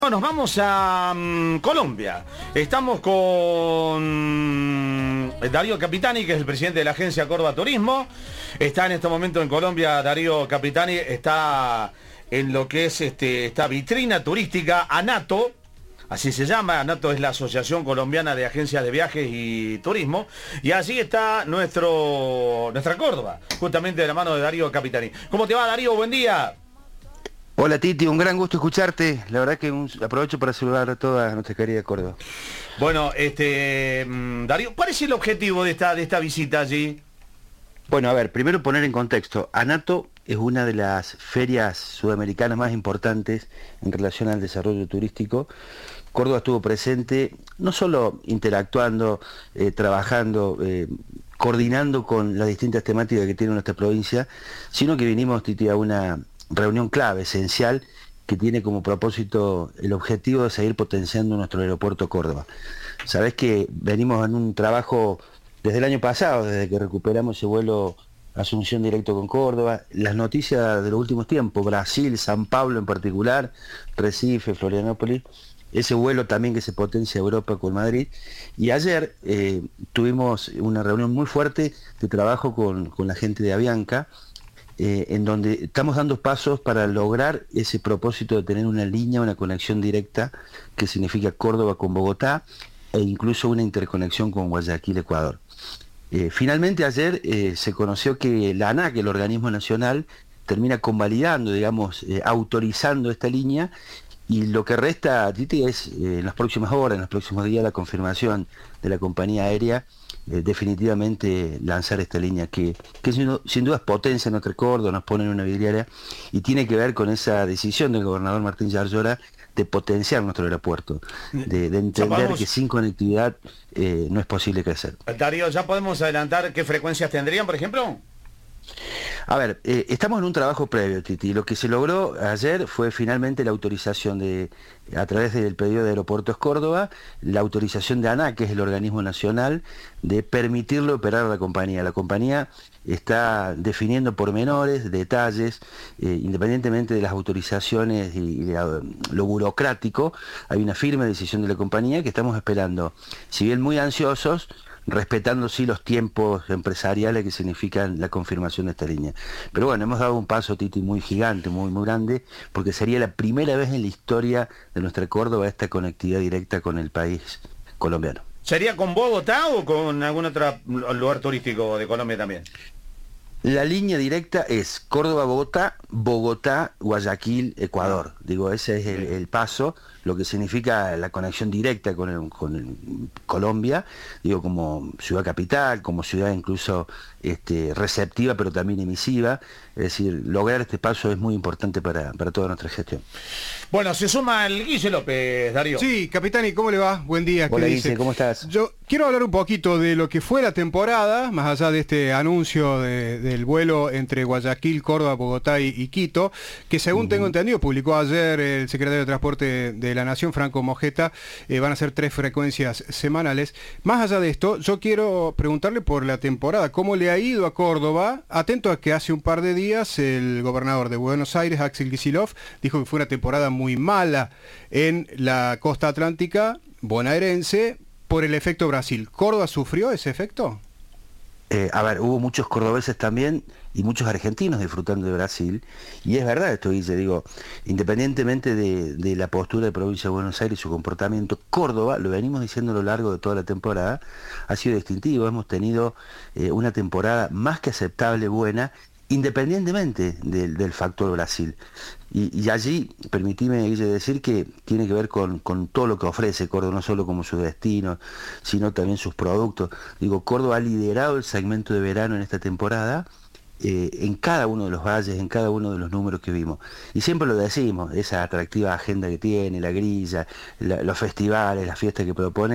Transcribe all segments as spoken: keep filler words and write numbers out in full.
Nos vamos a um, Colombia. Estamos con Darío Capitani, que es el presidente de la agencia Córdoba Turismo. Está en este momento en Colombia. Darío Capitani está en lo que es este, esta vitrina turística ANATO. Así se llama. ANATO es la Asociación Colombiana de Agencias de Viajes y Turismo. Y allí está nuestro nuestra Córdoba, justamente de la mano de Darío Capitani. ¿Cómo te va, Darío? Buen día. Hola Titi, un gran gusto escucharte. La verdad que un, aprovecho para saludar a toda nuestra querida Córdoba. Bueno, este Darío, ¿cuál es el objetivo de esta, de esta visita allí? Bueno, a ver, primero poner en contexto. ANATO es una de las ferias sudamericanas más importantes en relación al desarrollo turístico. Córdoba estuvo presente, no solo interactuando, eh, trabajando, eh, coordinando con las distintas temáticas que tiene nuestra provincia, sino que vinimos, Titi, a una reunión clave, esencial, que tiene como propósito el objetivo de seguir potenciando nuestro aeropuerto Córdoba. Sabés que venimos en un trabajo desde el año pasado, desde que recuperamos ese vuelo Asunción directo con Córdoba, las noticias de los últimos tiempos, Brasil, San Pablo en particular, Recife, Florianópolis, ese vuelo también que se potencia a Europa con Madrid. Y ayer eh, tuvimos una reunión muy fuerte de trabajo con, con la gente de Avianca, Eh, en donde estamos dando pasos para lograr ese propósito de tener una línea, una conexión directa que significa Córdoba con Bogotá e incluso una interconexión con Guayaquil, Ecuador. Eh, finalmente ayer eh, se conoció que la ANAC, el organismo nacional, termina convalidando, digamos, eh, autorizando esta línea, y lo que resta, Titi, es eh, en las próximas horas, en los próximos días, la confirmación de la compañía aérea, eh, definitivamente lanzar esta línea que, que sin, sin duda es potencia en nuestro Córdoba, nos pone en una vidriera, y tiene que ver con esa decisión del gobernador Martín Yarlora de potenciar nuestro aeropuerto, de, de entender podemos... que sin conectividad eh, no es posible crecer. Darío, ¿ya podemos adelantar qué frecuencias tendrían, por ejemplo? A ver, eh, estamos en un trabajo previo, Titi. Lo que se logró ayer fue finalmente la autorización de, a través del pedido de Aeropuertos Córdoba, la autorización de ANAC, que es el organismo nacional, de permitirle operar a la compañía. La compañía está definiendo pormenores, detalles, eh, independientemente de las autorizaciones y, y de la, lo burocrático, hay una firme decisión de la compañía que estamos esperando. Si bien muy ansiosos, respetando sí los tiempos empresariales que significan la confirmación de esta línea. Pero bueno, hemos dado un paso, Titi, muy gigante, muy muy grande, porque sería la primera vez en la historia de nuestra Córdoba esta conectividad directa con el país colombiano. ¿Sería con Bogotá o con algún otro lugar turístico de Colombia también? La línea directa es Córdoba-Bogotá, Bogotá-Guayaquil, Ecuador. Digo, ese es el, el paso, lo que significa la conexión directa con, el, con el Colombia, digo, como ciudad capital, como ciudad incluso este, receptiva, pero también emisiva. Es decir, lograr este paso es muy importante para, para toda nuestra gestión. Bueno, se suma el Guille López, Darío. Sí, Capitani, ¿cómo le va? Buen día. Hola, ¿qué Guille, dice? ¿cómo estás? Yo quiero hablar un poquito de lo que fue la temporada, más allá de este anuncio de, del vuelo entre Guayaquil, Córdoba, Bogotá y, y Quito, que según uh-huh. tengo entendido, publicó ayer el secretario de Transporte de la Nación, Franco Mojeta, eh, van a ser tres frecuencias semanales. Más allá de esto, yo quiero preguntarle por la temporada, ¿cómo le ha ido a Córdoba? Atento a que hace un par de días el gobernador de Buenos Aires, Axel Kicillof, dijo que fue una temporada muy mala en la costa atlántica bonaerense por el efecto Brasil. ¿Córdoba sufrió ese efecto? Eh, a ver, hubo muchos cordobeses también y muchos argentinos disfrutando de Brasil, y es verdad esto, Guille, digo, independientemente de, de la postura de Provincia de Buenos Aires y su comportamiento, Córdoba, lo venimos diciendo a lo largo de toda la temporada, ha sido distintivo. Hemos tenido eh, una temporada más que aceptable, buena, independientemente del, del factor Brasil. Y, y allí, permitime, Guille, decir que tiene que ver con, con todo lo que ofrece Córdoba, no solo como su destino, sino también sus productos. Digo, Córdoba ha liderado el segmento de verano en esta temporada, eh, en cada uno de los valles, en cada uno de los números que vimos. Y siempre lo decimos, esa atractiva agenda que tiene, la grilla, la, los festivales, las fiestas que propone,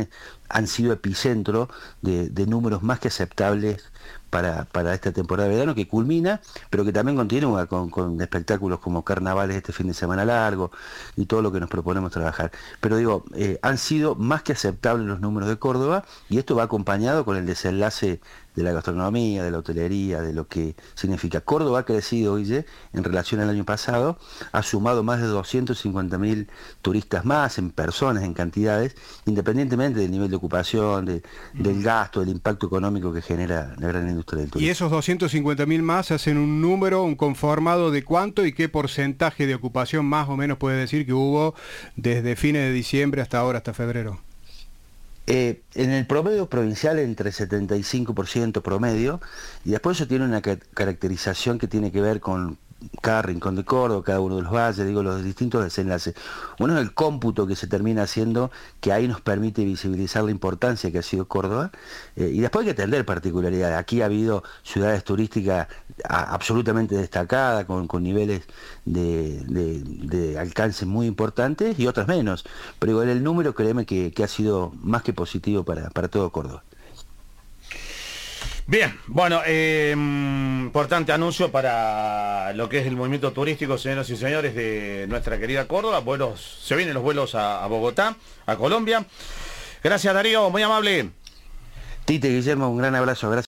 han sido epicentro de, de números más que aceptables para, para esta temporada de verano que culmina, pero que también continúa con, con espectáculos como carnavales este fin de semana largo y todo lo que nos proponemos trabajar. Pero digo, eh, han sido más que aceptables los números de Córdoba, y esto va acompañado con el desenlace de la gastronomía, de la hotelería, de lo que significa. Córdoba ha crecido, Guille, en relación al año pasado, ha sumado más de doscientos cincuenta mil turistas más en personas, en cantidades, independientemente del nivel de ocupación, de, del gasto, del impacto económico que genera la gran industria del turismo. Y esos doscientos cincuenta mil más hacen un número, un conformado de cuánto y qué porcentaje de ocupación más o menos puede decir que hubo desde fines de diciembre hasta ahora, hasta febrero. Eh, en el promedio provincial entre setenta y cinco por ciento promedio, y después eso tiene una ca- caracterización que tiene que ver con cada rincón de Córdoba, cada uno de los valles, digo, los distintos desenlaces. Uno es el cómputo que se termina haciendo, que ahí nos permite visibilizar la importancia que ha sido Córdoba, eh, y después hay que atender particularidades. Aquí ha habido ciudades turísticas a, absolutamente destacadas, con, con niveles de, de, de alcance muy importantes, y otras menos, pero igual el número, créeme que, que ha sido más que positivo para, para todo Córdoba. Bien, bueno, eh, importante anuncio para lo que es el movimiento turístico, señoras y señores, de nuestra querida Córdoba. Vuelos, se vienen los vuelos a, a Bogotá, a Colombia. Gracias, Darío, muy amable. Tite, Guillermo, un gran abrazo, gracias.